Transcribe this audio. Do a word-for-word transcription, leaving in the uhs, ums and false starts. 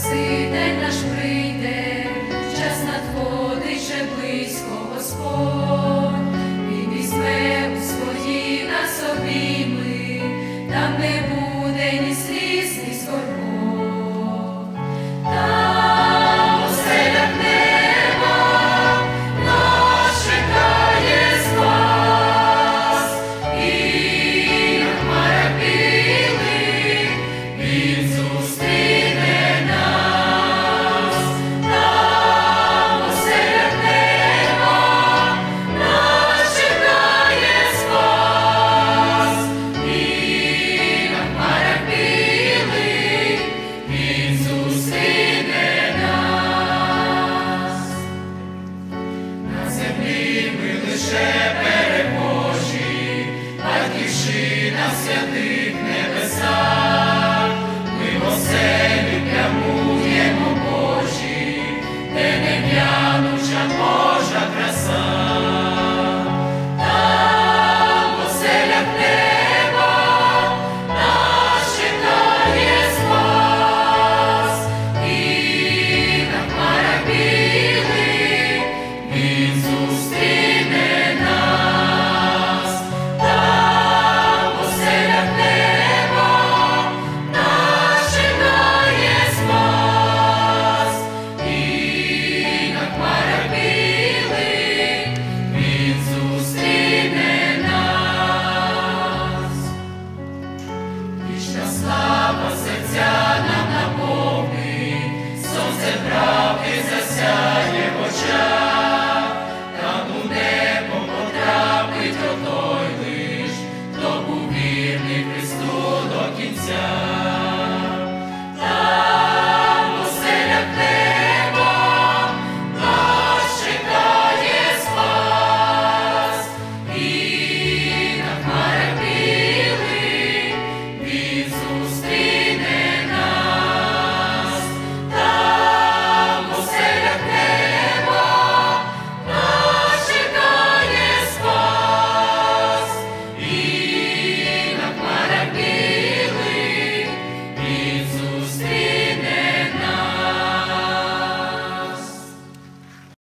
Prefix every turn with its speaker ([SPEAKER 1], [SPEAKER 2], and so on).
[SPEAKER 1] Спаситель наш прийде, час надходить вже близько Господь. Він візьме у свої нас обійми, там не буде ні сліз, ні скорбот. Там у селях неба нас чекає спас, і на хмарах білих Він зустріне нас. Там у селях неба нас чекає спас, і на хмарах білих Він зустріне нас. На землі ми лише переможі, Батьківщина в святих небесах. Ми в оселю прямуємо Божі, де нев'януча Божа краса. Там в оселях неба нас чекає спас, і на хмарах білих Він зустріне нас. Там в оселях неба нас чекає спас, і на хмарах білих Він зустріне нас. Вічна слава серця нам наповнить, сонце правди засяє.